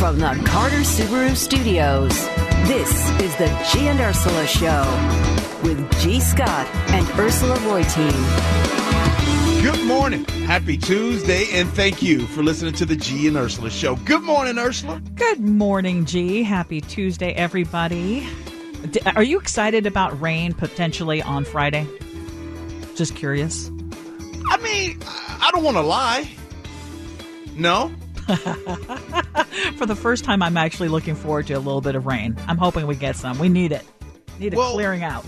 From the Carter Subaru Studios, this is the G and Ursula Show with G. Scott and Ursula Reutin. Good morning. Happy Tuesday, and thank you for listening to the G and Ursula Show. Good morning, Ursula. Good morning, G. Happy Tuesday, everybody. Are you excited about rain potentially on Friday? Just curious. I mean, I don't want to lie. No. For the first time, I'm actually looking forward to a little bit of rain. I'm hoping we get some. We need it. Need it clearing out.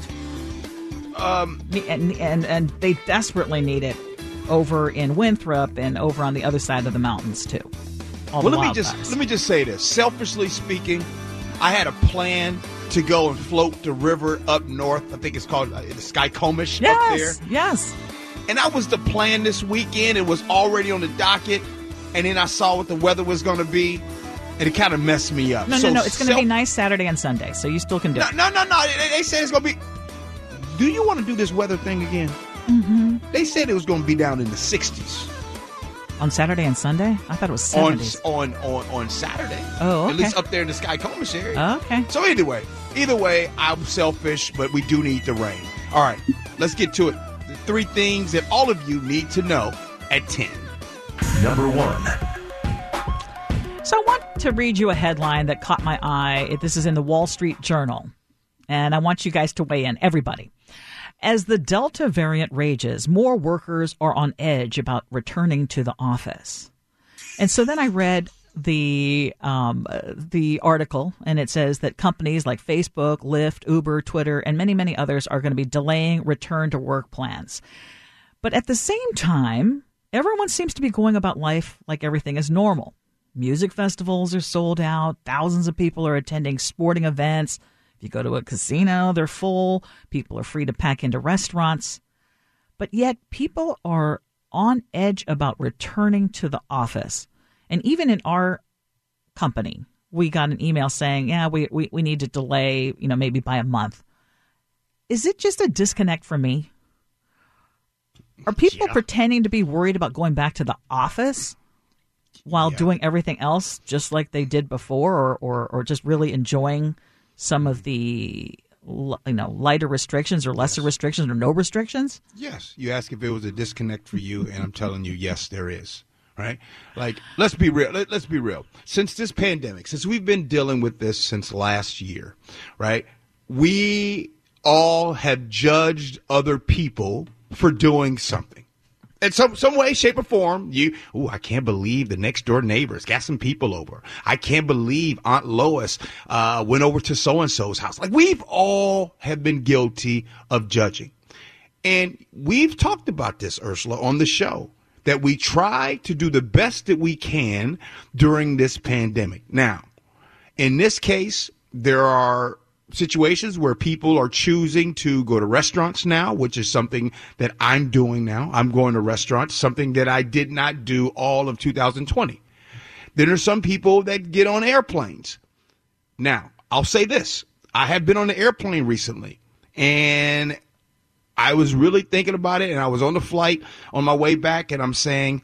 And they desperately need it over in Winthrop and over on the other side of the mountains too. Let me just say this. Selfishly speaking, I had a plan to go and float the river up north. I think it's called the Skykomish up there. Yes. And that was the plan this weekend. It was already on the docket. And then I saw what the weather was going to be, and it kind of messed me up. No. It's going to be nice Saturday and Sunday, so you still can do it. No. They said it's going to be. Do you want to do this weather thing again? Mm-hmm. They said it was going to be down in the 60s. On Saturday and Sunday? I thought it was 70s. On Saturday. Oh, okay. At least up there in the Skykomish area. Oh, okay. So either way, I'm selfish, but we do need the rain. All right, let's get to it. The 3 things that all of you need to know at 10. Number 1. So I want to read you a headline that caught my eye. This is in the Wall Street Journal. And I want you guys to weigh in, everybody. As the Delta variant rages, more workers are on edge about returning to the office. And so then I read the article, and it says that companies like Facebook, Lyft, Uber, Twitter, and many, many others are going to be delaying return to work plans. But at the same time, everyone seems to be going about life like everything is normal. Music festivals are sold out. Thousands of people are attending sporting events. If you go to a casino, they're full. People are free to pack into restaurants. But yet people are on edge about returning to the office. And even in our company, we got an email saying, we need to delay, maybe by a month. Is it just a disconnect for me? Are people pretending to be worried about going back to the office while doing everything else just like they did before, or just really enjoying some of the lighter restrictions or lesser restrictions or no restrictions? Yes. You ask if it was a disconnect for you, and I'm telling you, yes, there is. Right? Like, let's be real. Let's be real. Since this pandemic, since we've been dealing with this since last year, right, we all have judged other people for doing something in some way, shape, or form. I can't believe the next door neighbors got some people over. I can't believe Aunt Lois went over to so-and-so's house. Like, we've all have been guilty of judging. And we've talked about this, Ursula, on the show, that we try to do the best that we can during this pandemic. Now, in this case, there are situations where people are choosing to go to restaurants now, which is something that I'm doing now. I'm going to restaurants, something that I did not do all of 2020. Then there's some people that get on airplanes. Now, I'll say this. I have been on an airplane recently, and I was really thinking about it, and I was on the flight on my way back, and I'm saying,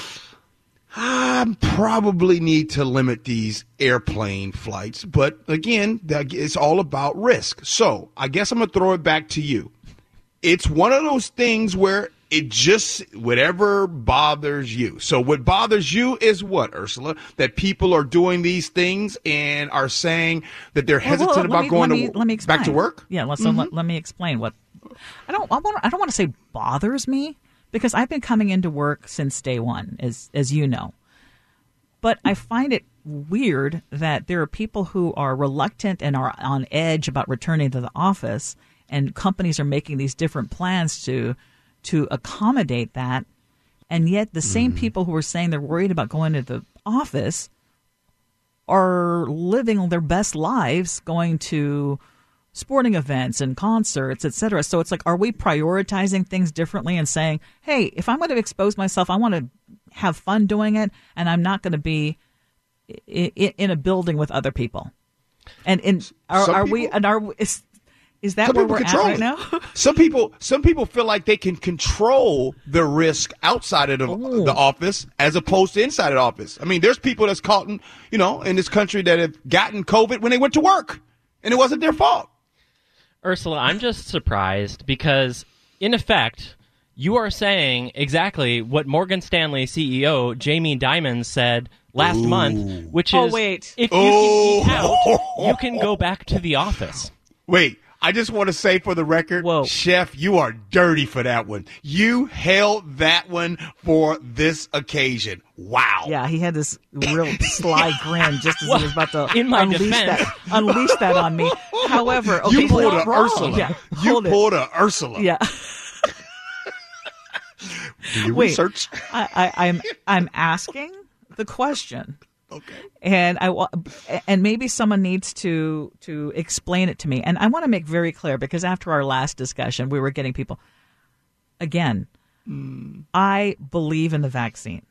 I probably need to limit these airplane flights. But again, it's all about risk. So I guess I'm going to throw it back to you. It's one of those things where it just, whatever bothers you. So what bothers you is what, Ursula? That people are doing these things and are saying that they're hesitant about going back to work? Yeah, let me explain what. I don't want to say bothers me, because I've been coming into work since day one, as you know. But I find it weird that there are people who are reluctant and are on edge about returning to the office, and companies are making these different plans to accommodate that. And yet the same people who are saying they're worried about going to the office are living their best lives, going to sporting events and concerts, etc. So it's like, are we prioritizing things differently and saying, hey, if I'm going to expose myself, I want to have fun doing it, and I'm not going to be in a building with other people. And Is that Some where people we're at control right it. now? Some people feel like they can control the risk outside of the office as opposed to inside of the office. I mean, there's people that's caught in this country that have gotten COVID when they went to work, and it wasn't their fault. Ursula, I'm just surprised because, in effect, you are saying exactly what Morgan Stanley CEO Jamie Dimon said last month, which is, if you can eat out, you can go back to the office. Wait, I just want to say for the record, Chef, you are dirty for that one. You held that one for this occasion. Wow. Yeah, he had this real sly grin just as he was about to unleash that on me. However, okay, you pulled a Ursula. Yeah, you pulled a Ursula. Yeah. Do you research? I'm asking the question. Okay. And maybe someone needs to explain it to me. And I want to make very clear, because after our last discussion, we were getting people. Again, I believe in the vaccine.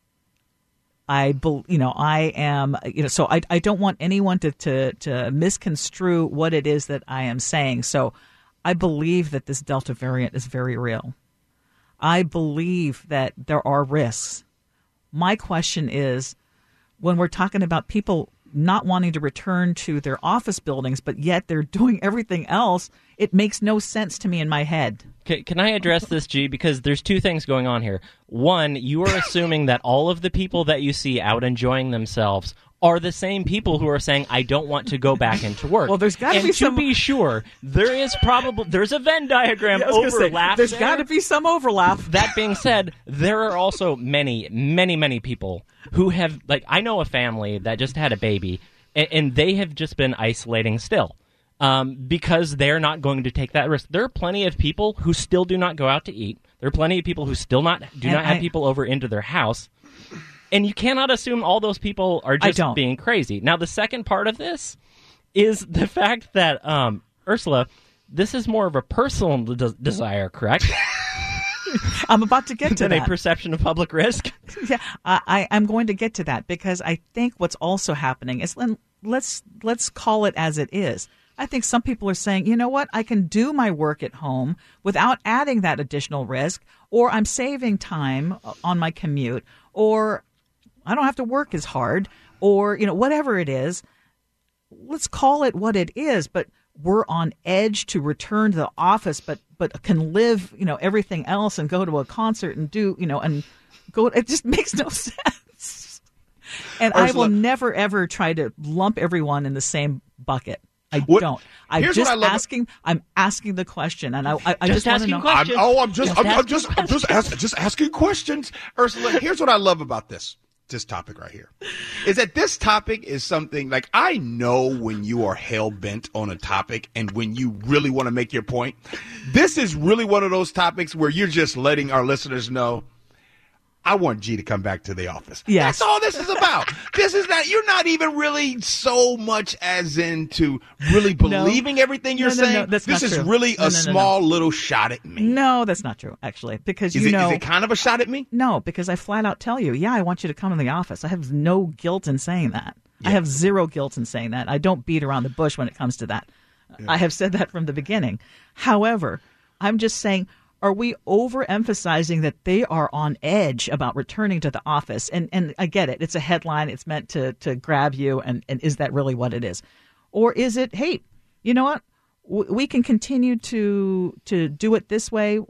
I am, so I don't want anyone to misconstrue what it is that I am saying. So I believe that this Delta variant is very real. I believe that there are risks. My question is, when we're talking about people not wanting to return to their office buildings, but yet they're doing everything else, it makes no sense to me in my head. Can I address this, G? Because there's two things going on here. One, you are assuming that all of the people that you see out enjoying themselves are the same people who are saying, I don't want to go back into work. Well, there's got to be some... to be sure, there's a Venn diagram overlap. There's got to be some overlap. That being said, there are also many, many, many people who have, I know a family that just had a baby, and they have just been isolating still. Because they're not going to take that risk. There are plenty of people who still do not go out to eat. There are plenty of people who still do not have people over into their house. And you cannot assume all those people are just being crazy. Now, the second part of this is the fact that, Ursula, this is more of a personal desire, correct? I'm about to get to that. Than a perception of public risk? Yeah, I'm going to get to that, because I think what's also happening is, let's call it as it is. I think some people are saying, you know what, I can do my work at home without adding that additional risk, or I'm saving time on my commute, or I don't have to work as hard, or, whatever it is. Let's call it what it is, but we're on edge to return to the office, but can live, everything else and go to a concert and do, and go. It just makes no sense. And Ursula, I will never, ever try to lump everyone in the same bucket. I don't. I'm asking the question, and I just want to know. I'm just asking questions, Ursula. Here's what I love about this topic right here, is that this topic is something like, I know when you are hell bent on a topic and when you really want to make your point. This is really one of those topics where you're just letting our listeners know, I want G to come back to the office. Yes. That's all this is about. This is not, you're not even really so much as into really believing everything you're saying. No, that's this not is true. really a small little shot at me. No, that's not true, actually. Because is it kind of a shot at me? No, because I flat out tell you, I want you to come in the office. I have no guilt in saying that. Yeah. I have zero guilt in saying that. I don't beat around the bush when it comes to that. Yeah. I have said that from the beginning. However, I'm just saying, are we overemphasizing that they are on edge about returning to the office? And I get it. It's a headline. It's meant to grab you. And is that really what it is? Or is it, hey, you know what? We can continue to do it this way.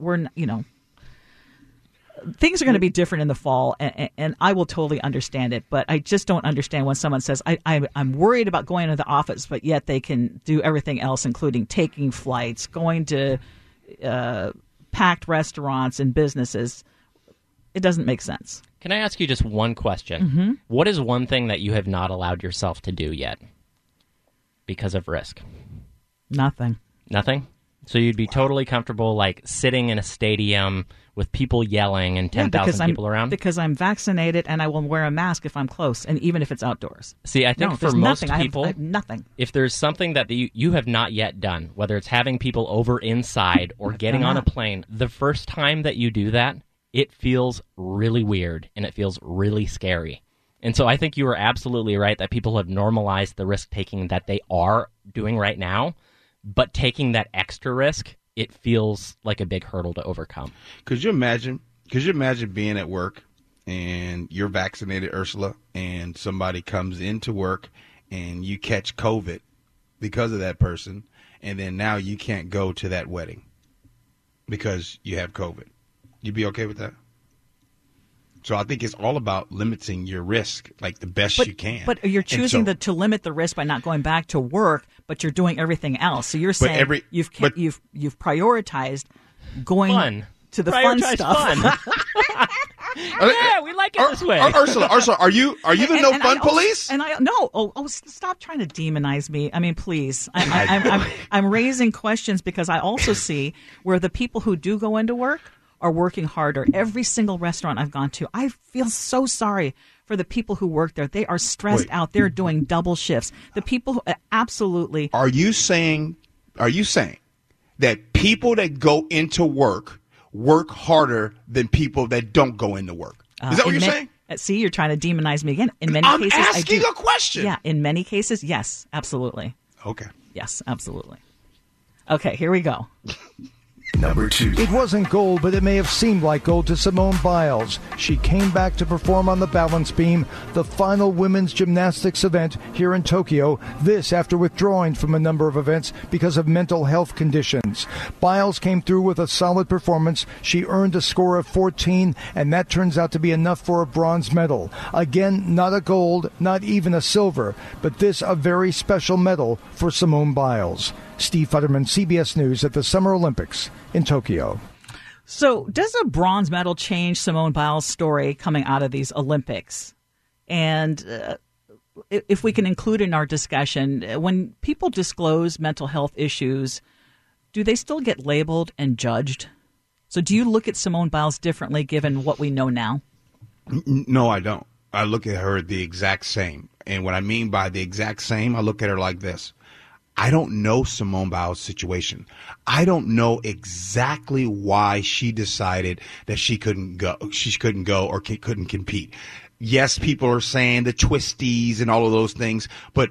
Things are going to be different in the fall, and I will totally understand it. But I just don't understand when someone says, I'm worried about going to the office, but yet they can do everything else, including taking flights, going to packed restaurants and businesses. It doesn't make sense. Can I ask you just one question? Mm-hmm. What is one thing that you have not allowed yourself to do yet because of risk? Nothing. Nothing? So you'd be totally comfortable, sitting in a stadium with people yelling and 10,000 people around? Because I'm vaccinated and I will wear a mask if I'm close, and even if it's outdoors. See, I think for most people, I have nothing. If there's something that you have not yet done, whether it's having people over inside or getting on a plane, the first time that you do that, it feels really weird and it feels really scary. And so I think you are absolutely right that people have normalized the risk-taking that they are doing right now. but taking that extra risk, it feels like a big hurdle to overcome. Could you imagine being at work and you're vaccinated, Ursula, and somebody comes into work and you catch COVID because of that person, and then now you can't go to that wedding because you have COVID? You'd be okay with that? So I think it's all about limiting your risk, like the best you can. But you're choosing to limit the risk by not going back to work, but you're doing everything else. So you're saying you've prioritized going to the fun stuff. Yeah, we like it this way. Ursula, are you the no fun police? Stop trying to demonize me. I mean, please. I'm raising questions because I also see where the people who do go into work are working harder. Every single restaurant I've gone to, I feel so sorry for the people who work there. They are stressed out. They're doing double shifts. The people who absolutely. Are you saying that people that go into work harder than people that don't go into work? Is that what you're saying? See, you're trying to demonize me again. In many cases, I'm asking a question. Yeah, in many cases, yes, absolutely. Okay. Yes, absolutely. Okay, here we go. Number 2. It wasn't gold, but it may have seemed like gold to Simone Biles. She came back to perform on the balance beam, the final women's gymnastics event here in Tokyo. This after withdrawing from a number of events because of mental health conditions. Biles came through with a solid performance. She earned a score of 14, and that turns out to be enough for a bronze medal. Again, not a gold, not even a silver, but this a very special medal for Simone Biles. Steve Futterman, CBS News at the Summer Olympics in Tokyo. So does a bronze medal change Simone Biles' story coming out of these Olympics? And if we can include in our discussion, when people disclose mental health issues, do they still get labeled and judged? So do you look at Simone Biles differently given what we know now? No, I don't. I look at her the exact same. And what I mean by the exact same, I look at her like this. I don't know Simone Biles' situation. I don't know exactly why she decided that she couldn't go or couldn't compete. Yes, people are saying the twisties and all of those things, but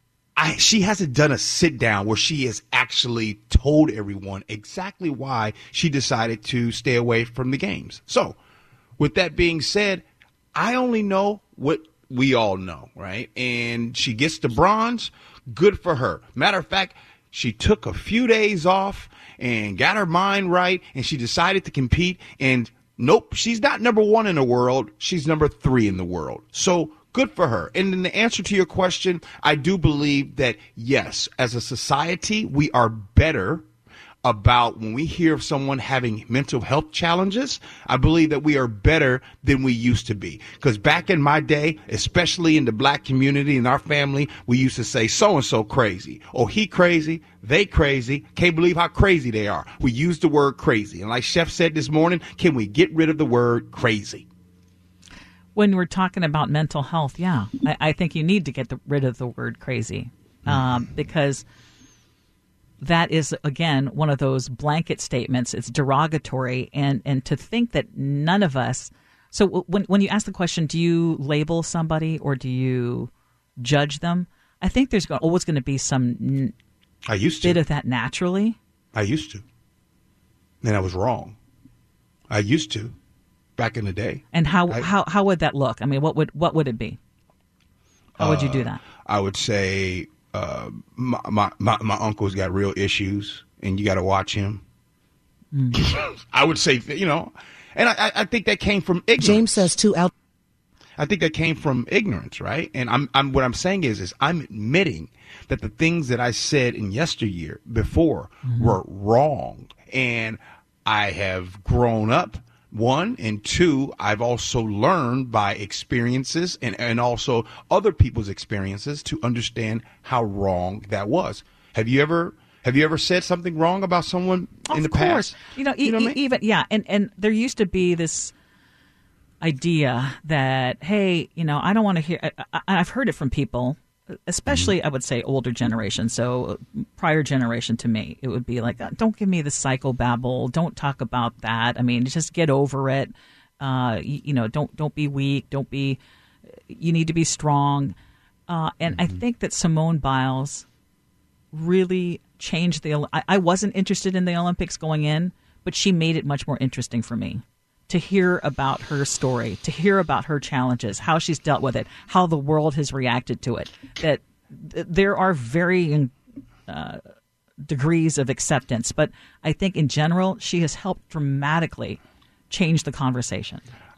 she hasn't done a sit down where she has actually told everyone exactly why she decided to stay away from the games. So with that being said, I only know what we all know, right? And she gets the bronze. Good for her. Matter of fact, she took a few days off and got her mind right, and she decided to compete. And nope, she's not number 1 in the world. She's number 3 in the world. So good for her. And in the answer to your question, I do believe that, yes, as a society, we are better about when we hear of someone having mental health challenges. I believe that we are better than we used to be. Because back in my day, especially in the black community and our family, we used to say so-and-so crazy. Or he crazy, they crazy, can't believe how crazy they are. We use the word crazy. And like Chef said this morning, can we get rid of the word crazy? When we're talking about mental health, yeah, I think you need to get rid of the word crazy because that is, again, one of those blanket statements. It's derogatory. And to think that none of us. So when you ask the question, do you label somebody or do you judge them? I think there's always going to be some bit of that naturally. I used to. And I was wrong. I used to back in the day. And how would that look? I mean, what would it be? How would you do that? I would say my uncle's got real issues, and you got to watch him. I would say, and I think that came from ignorance. James says too out. I think that came from ignorance, right? And I'm what I'm saying is I'm admitting that the things that I said in yesteryear before were wrong, and I have grown up. 1, and 2, I've also learned by experiences and also other people's experiences to understand how wrong that was. Have you ever said something wrong about someone in the past? Of course. Even yeah, and there used to be this idea that, hey, I don't want to hear. I've heard it from people, especially I would say older generation, so prior generation to me. It would be like, don't give me the psychobabble. Don't talk about that. I mean, just get over it. Don't be weak. You need to be strong. And I think that Simone Biles really changed I wasn't interested in the Olympics going in, but she made it much more interesting for me to hear about her story, to hear about her challenges, how she's dealt with it, how the world has reacted to it. That there are varying degrees of acceptance, but I think in general she has helped dramatically change the conversation.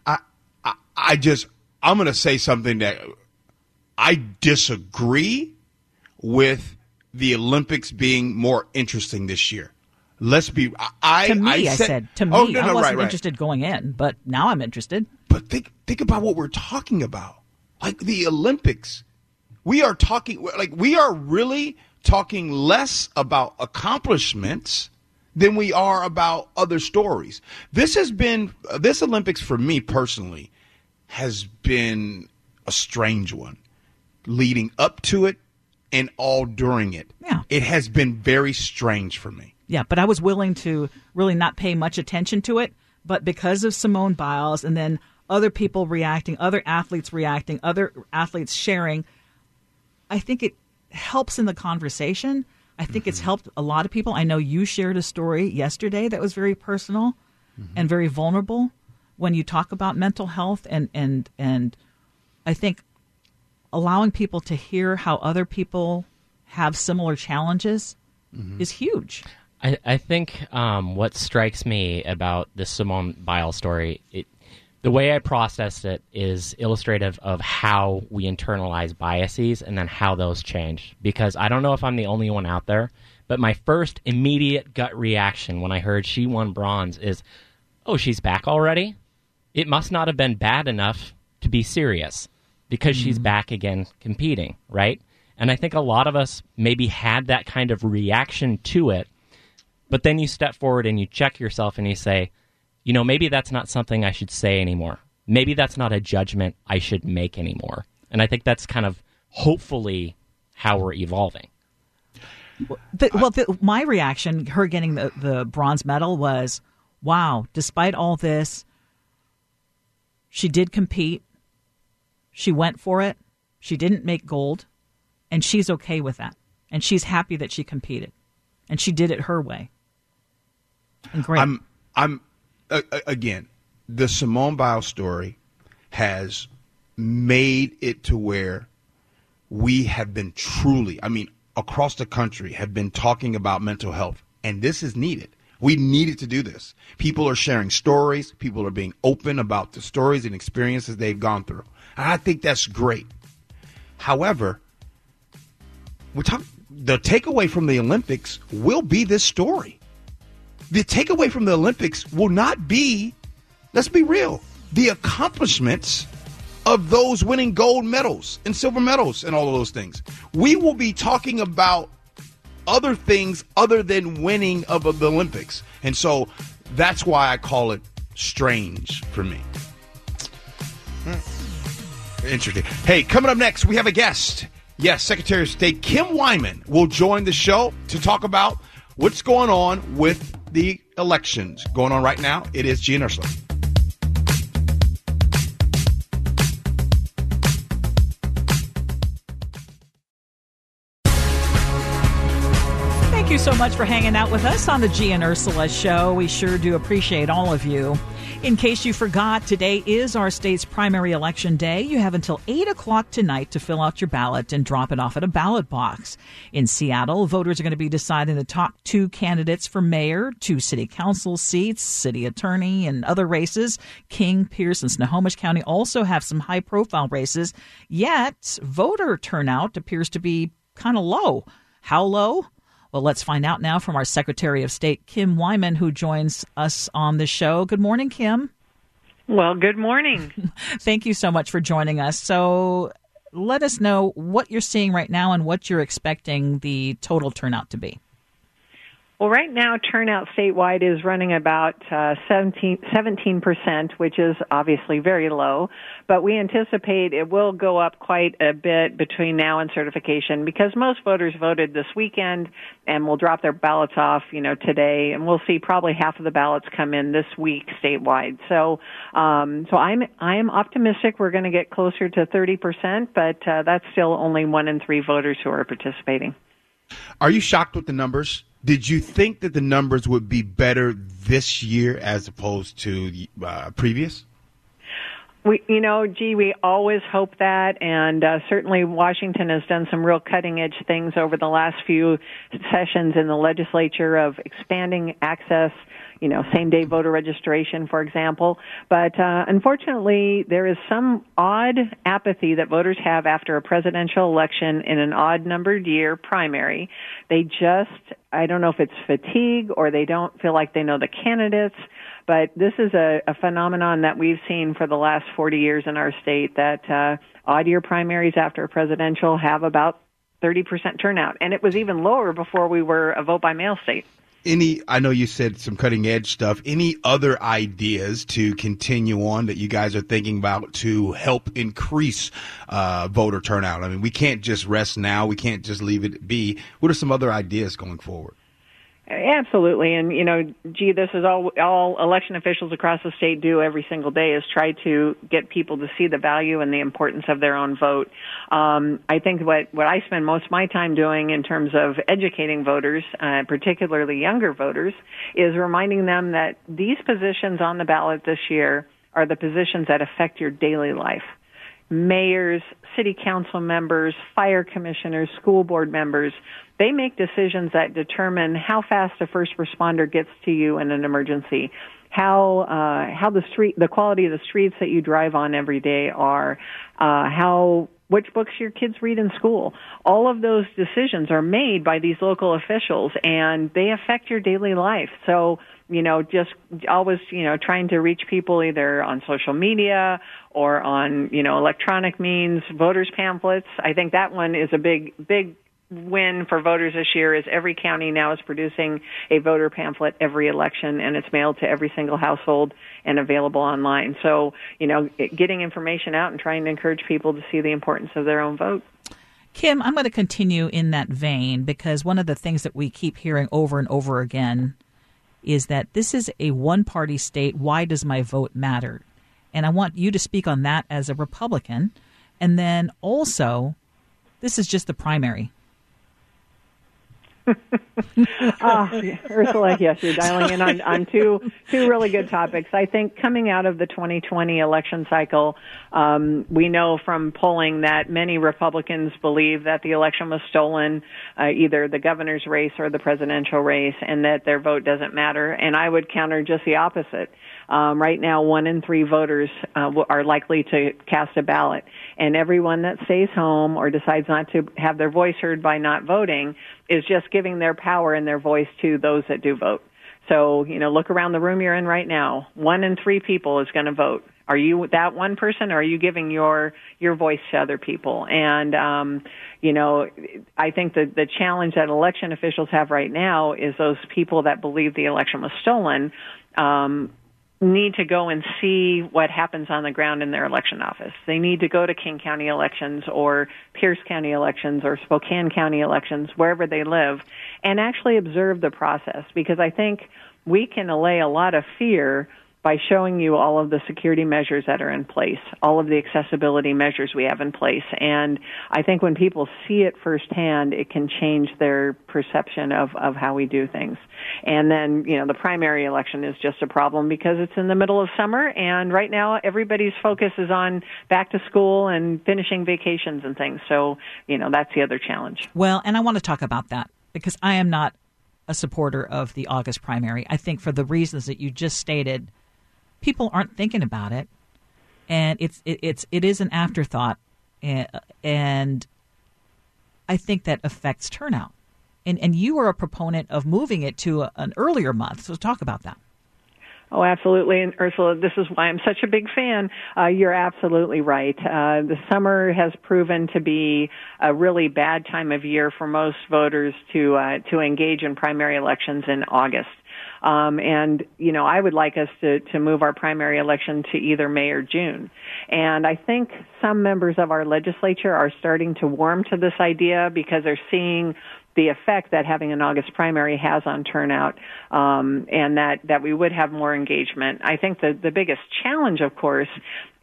I'm going to say something that I disagree with the Olympics being more interesting this year. Let's be. To me, I said I wasn't interested going in, but now I'm interested. But think about what we're talking about, like the Olympics. We are really talking less about accomplishments than we are about other stories. This Olympics for me personally has been a strange one, leading up to it and all during it. Yeah. It has been very strange for me. Yeah, but I was willing to really not pay much attention to it. But because of Simone Biles and then other people reacting, other athletes sharing, I think it helps in the conversation. I think it's helped a lot of people. I know you shared a story yesterday that was very personal and very vulnerable when you talk about mental health. And I think allowing people to hear how other people have similar challenges is huge. I think what strikes me about the Simone Biles story, the way I processed it is illustrative of how we internalize biases and then how those change. Because I don't know if I'm the only one out there, but my first immediate gut reaction when I heard she won bronze is, oh, she's back already? It must not have been bad enough to be serious because she's back again competing, right? And I think a lot of us maybe had that kind of reaction to it, but then you step forward and you check yourself and you say, maybe that's not something I should say anymore. Maybe that's not a judgment I should make anymore. And I think that's kind of hopefully how we're evolving. My reaction, her getting the bronze medal was, wow, despite all this, she did compete. She went for it. She didn't make gold. And she's okay with that. And she's happy that she competed. And she did it her way. And great. Again, the Simone Biles story has made it to where we have been truly, across the country, have been talking about mental health. And this is needed. We needed to do this. People are sharing stories. People are being open about the stories and experiences they've gone through. And I think that's great. However, the takeaway from the Olympics will be this story. The takeaway from the Olympics will not be, let's be real, the accomplishments of those winning gold medals and silver medals and all of those things. We will be talking about other things other than winning of the Olympics. And so that's why I call it strange for me. Interesting. Hey, coming up next, we have a guest. Yes, Secretary of State Kim Wyman will join the show to talk about what's going on with the elections going on right now. It is G and Ursula. Thank you so much for hanging out with us on the G and Ursula show. We sure do appreciate all of you. In case you forgot, today is our state's primary election day. You have until 8 o'clock tonight to fill out your ballot and drop it off at a ballot box. In Seattle, voters are going to be deciding the top 2 candidates for mayor, 2 city council seats, city attorney, and other races. King, Pierce, and Snohomish County also have some high-profile races, yet voter turnout appears to be kind of low. How low? Well, let's find out now from our Secretary of State, Kim Wyman, who joins us on the show. Good morning, Kim. Well, good morning. Thank you so much for joining us. So let us know what you're seeing right now and what you're expecting the total turnout to be. Well, right now, turnout statewide is running about 17%, which is obviously very low. But we anticipate it will go up quite a bit between now and certification because most voters voted this weekend and will drop their ballots off, today. And we'll see probably half of the ballots come in this week statewide. So I am optimistic we're going to get closer to 30%, but that's still only 1 in 3 voters who are participating. Are you shocked with the numbers? Did you think that the numbers would be better this year as opposed to previous? We always hope that, and certainly Washington has done some real cutting-edge things over the last few sessions in the legislature of expanding access, same-day voter registration, for example. But unfortunately, there is some odd apathy that voters have after a presidential election in an odd-numbered year primary. I don't know if it's fatigue or they don't feel like they know the candidates, but this is a phenomenon that we've seen for the last 40 years in our state, that odd-year primaries after a presidential have about 30% turnout. And it was even lower before we were a vote-by-mail state. I know you said some cutting-edge stuff. Any other ideas to continue on that you guys are thinking about to help increase voter turnout? I mean, we can't just rest now. We can't just leave it be. What are some other ideas going forward? Absolutely. And, this is all election officials across the state do every single day, is try to get people to see the value and the importance of their own vote. I think what I spend most of my time doing in terms of educating voters, particularly younger voters, is reminding them that these positions on the ballot this year are the positions that affect your daily life. Mayors, city council members, fire commissioners, school board members, they make decisions that determine how fast a first responder gets to you in an emergency, how the quality of the streets that you drive on every day are, which books your kids read in school. All of those decisions are made by these local officials, and they affect your daily life. So, just always, trying to reach people either on social media or on, electronic means, voters pamphlets. I think that one is a big win for voters this year. Is every county now is producing a voter pamphlet every election, and it's mailed to every single household and available online. So, getting information out and trying to encourage people to see the importance of their own vote. Kim, I'm going to continue in that vein, because one of the things that we keep hearing over and over again is that this is a one-party state. Why does my vote matter? And I want you to speak on that as a Republican. And then also, this is just the primary. Ursula, yes, you're dialing in on two really good topics. I think coming out of the 2020 election cycle, we know from polling that many Republicans believe that the election was stolen, either the governor's race or the presidential race, and that their vote doesn't matter. And I would counter just the opposite. Right now, 1 in 3 voters are likely to cast a ballot, and everyone that stays home or decides not to have their voice heard by not voting is just giving their power and their voice to those that do vote. So, look around the room you're in right now. 1 in 3 people is going to vote. Are you that one person, or are you giving your voice to other people? And, I think that the challenge that election officials have right now is those people that believe the election was stolen, need to go and see what happens on the ground in their election office. They need to go to King County elections or Pierce County elections or Spokane County elections, wherever they live, and actually observe the process, because I think we can allay a lot of fear by showing you all of the security measures that are in place, all of the accessibility measures we have in place. And I think when people see it firsthand, it can change their perception of how we do things. And then, the primary election is just a problem because it's in the middle of summer, and right now everybody's focus is on back to school and finishing vacations and things. So, that's the other challenge. Well, and I want to talk about that, because I am not a supporter of the August primary. I think for the reasons that you just stated, people aren't thinking about it, and it is an afterthought, and I think that affects turnout. And you are a proponent of moving it to an earlier month, so talk about that. Oh, absolutely. And Ursula, this is why I'm such a big fan. You're absolutely right. The summer has proven to be a really bad time of year for most voters to engage in primary elections in August. And, I would like us to move our primary election to either May or June. And I think some members of our legislature are starting to warm to this idea because they're seeing the effect that having an August primary has on turnout, and that we would have more engagement. I think the biggest challenge, of course,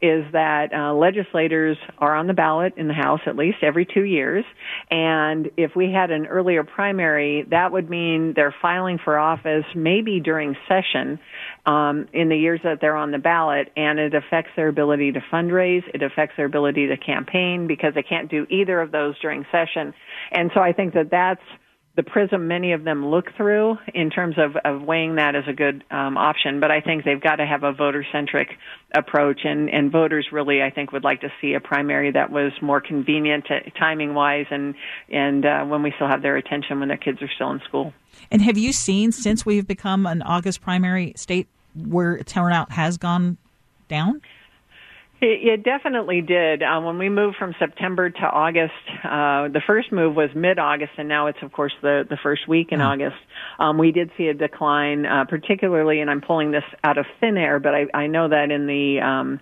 is that legislators are on the ballot in the House at least every 2 years. And if we had an earlier primary, that would mean they're filing for office maybe during session in the years that they're on the ballot, and it affects their ability to fundraise. It affects their ability to campaign because they can't do either of those during session. And so I think that that's the prism many of them look through in terms of weighing that as a good option. But I think they've got to have a voter-centric approach, and voters really, I think, would like to see a primary that was more convenient timing-wise and when we still have their attention when their kids are still in school. And have you seen, since we've become an August primary state, where turnout has gone down? It definitely did. When we moved from September to August, the first move was mid-August, and now it's, of course, the first week in August. We did see a decline, particularly, and I'm pulling this out of thin air, but I know that in the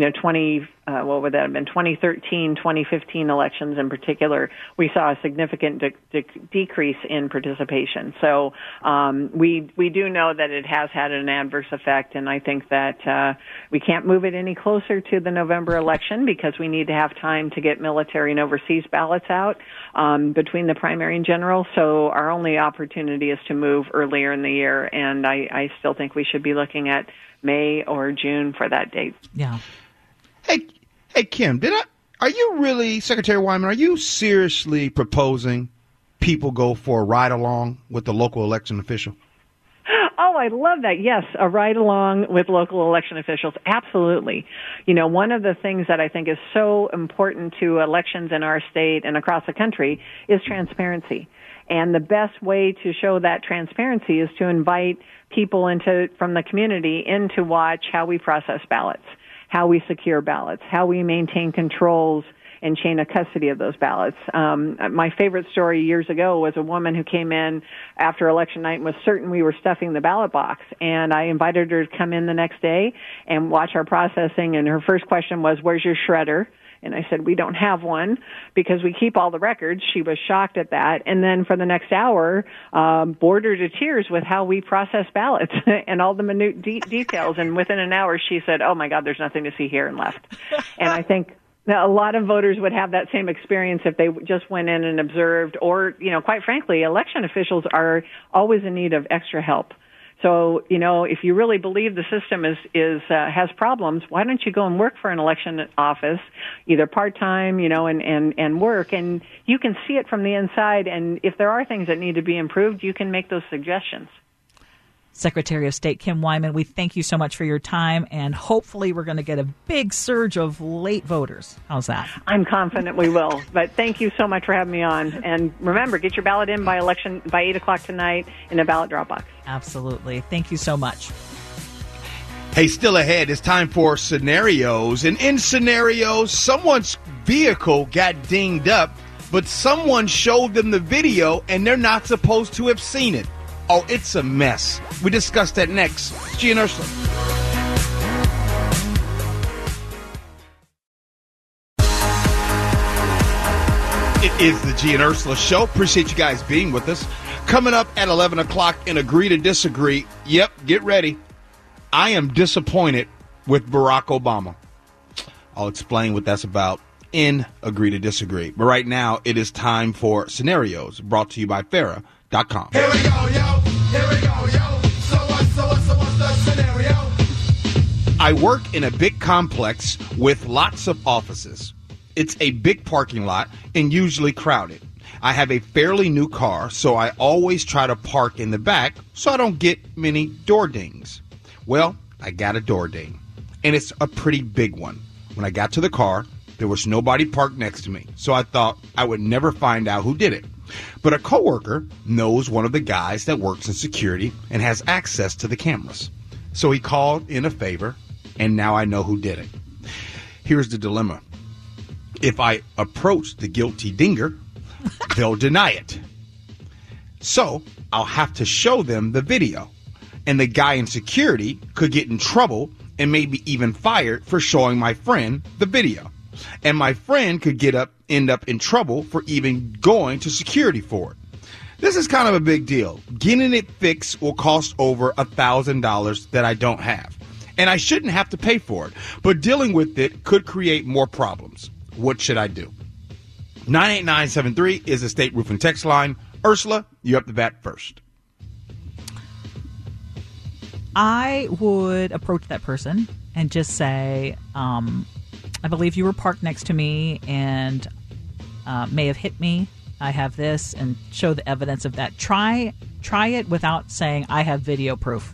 2013, 2015 elections in particular, we saw a significant decrease in participation. So we do know that it has had an adverse effect, and I think that we can't move it any closer to the November election because we need to have time to get military and overseas ballots out between the primary and general. So our only opportunity is to move earlier in the year, and I still think we should be looking at May or June for that date. Yeah. Hey, Kim, are you really, Secretary Wyman, are you seriously proposing people go for a ride-along with the local election official? Oh, I love that. Yes, a ride-along with local election officials. Absolutely. You know, one of the things that I think is so important to elections in our state and across the country is transparency. And the best way to show that transparency is to invite people from the community in to watch how we process ballots, how we secure ballots, how we maintain controls and chain of custody of those ballots. My favorite story years ago was a woman who came in after election night and was certain we were stuffing the ballot box. And I invited her to come in the next day and watch our processing. And her first question was, "Where's your shredder?" And I said, "We don't have one because we keep all the records." She was shocked at that. And then for the next hour, bored her to tears with how we process ballots and all the minute details. And within an hour, she said, "Oh, my God, there's nothing to see here," and left. And I think a lot of voters would have that same experience if they just went in and observed, or, you know, quite frankly, election officials are always in need of extra help. So, you know, if you really believe the system has problems, why don't you go and work for an election office, either part-time, you know, and work, and you can see it from the inside, and if there are things that need to be improved, you can make those suggestions. Secretary of State Kim Wyman, we thank you so much for your time, and hopefully we're going to get a big surge of late voters. How's that? I'm confident we will, but thank you so much for having me on. And remember, get your ballot in by 8 o'clock tonight in a ballot drop box. Absolutely. Thank you so much. Hey, still ahead, it's time for scenarios. And in scenarios, someone's vehicle got dinged up, but someone showed them the video and they're not supposed to have seen it. Oh, it's a mess. We discuss that next. G and Ursula. It is the G and Ursula Show. Appreciate you guys being with us. Coming up at 11 o'clock in Agree to Disagree. Yep, get ready. I am disappointed with Barack Obama. I'll explain what that's about in Agree to Disagree. But right now, it is time for Scenarios, brought to you by Farrah.com. Here we go, yo. Here we go, yo. So what's the scenario? I work in a big complex with lots of offices. It's a big parking lot and usually crowded. I have a fairly new car, so I always try to park in the back so I don't get many door dings. Well, I got a door ding, and it's a pretty big one. When I got to the car, there was nobody parked next to me, so I thought I would never find out who did it. But a coworker knows one of the guys that works in security and has access to the cameras. So he called in a favor, and now I know who did it. Here's the dilemma. If I approach the guilty dinger, they'll deny it. So I'll have to show them the video. And the guy in security could get in trouble and maybe even fired for showing my friend the video. And my friend could end up in trouble for even going to security for it. This is kind of a big deal. Getting it fixed will cost over $1,000 that I don't have. and I shouldn't have to pay for it. But dealing with it could create more problems. What should I do? 98973 is the State Roofing text line. Ursula, you up the bat first. I would approach that person and just say, I believe you were parked next to me and may have hit me. I have this, and show the evidence of that. Try it without saying, I have video proof.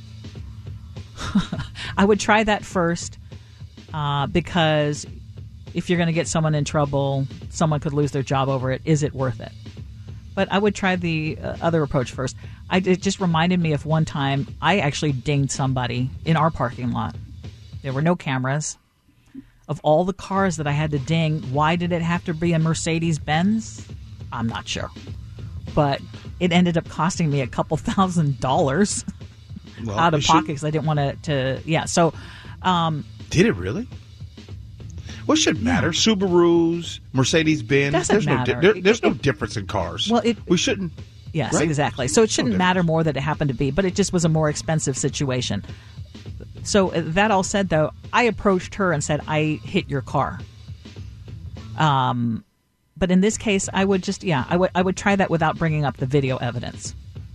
I would try that first because if you're going to get someone in trouble, someone could lose their job over it. Is it worth it? But I would try the other approach first. It just reminded me of one time I actually dinged somebody in our parking lot. There were no cameras. Of all the cars that I had to ding, why did it have to be a Mercedes-Benz? I'm not sure. But it ended up costing me a couple $1,000 out of pocket because I didn't want to. Yeah, so. Did it really? What should matter? Subarus, Mercedes-Benz. Doesn't matter. There's no difference in cars. Well, we shouldn't. Yes, right? exactly. So it shouldn't matter more that it happened to be, but it just was a more expensive situation. So that all said, though, I approached her and said, I hit your car. But in this case, I would just, I would try that without bringing up the video evidence.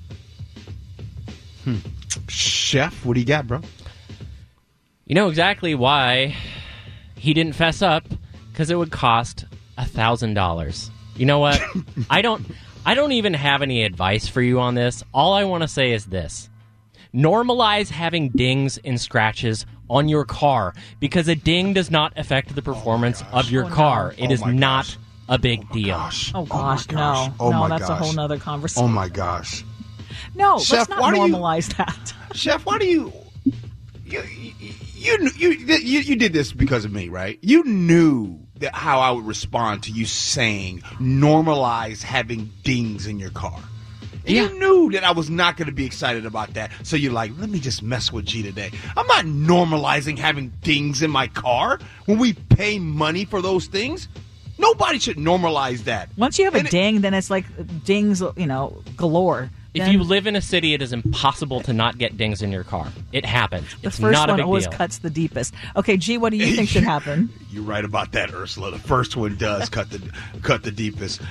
Chef, what do you got, bro? You know exactly why he didn't fess up, because it would cost $1,000. You know what? I don't even have any advice for you on this. All I want to say is this. Normalize having dings and scratches on your car, because a ding does not affect the performance of your car. It is not a big deal. Oh, gosh, no. No, that's a whole nother conversation. Oh, my gosh. No, Chef, let's not normalize that. Chef, why do you did this because of me, right? You knew that how I would respond to you saying normalize having dings in your car. And you knew that I was not going to be excited about that. So you're like, let me just mess with G today. I'm not normalizing having dings in my car when we pay money for those things. Nobody should normalize that. Once you have a ding, then it's like dings, galore. If you live in a city, it is impossible to not get dings in your car. It happens. It's the first not a one big always deal. cuts the deepest. Okay, G, what do you think should happen? You're right about that, Ursula. The first one does cut the deepest.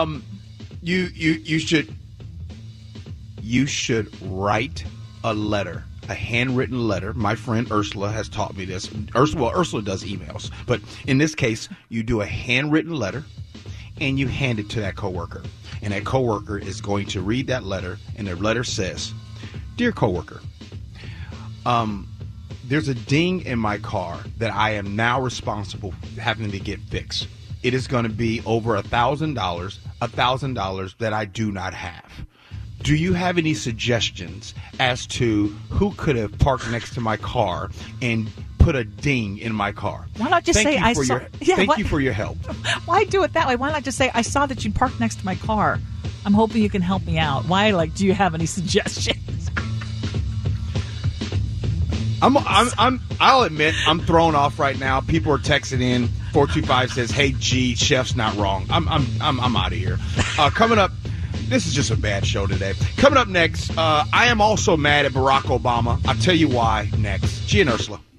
You should write a letter, a handwritten letter. My friend Ursula has taught me this. Ursula does emails, but in this case, you do a handwritten letter and you hand it to that coworker. And that coworker is going to read that letter, and the letter says, "Dear coworker, there's a ding in my car that I am now responsible for having to get fixed. It is going to be over $1,000 that I do not have. Do you have any suggestions as to who could have parked next to my car and put a ding in my car? Why not just say I saw? Thank you for your help." Why do it that way? Why not just say I saw that you parked next to my car? I'm hoping you can help me out. Why? Do you have any suggestions? I'll admit I'm thrown off right now. People are texting in. 425 says, "Hey G, Chef's not wrong." I'm out of here. Coming up. This is just a bad show today. Coming up next, I am also mad at Barack Obama. I'll tell you why next. G and Ursula.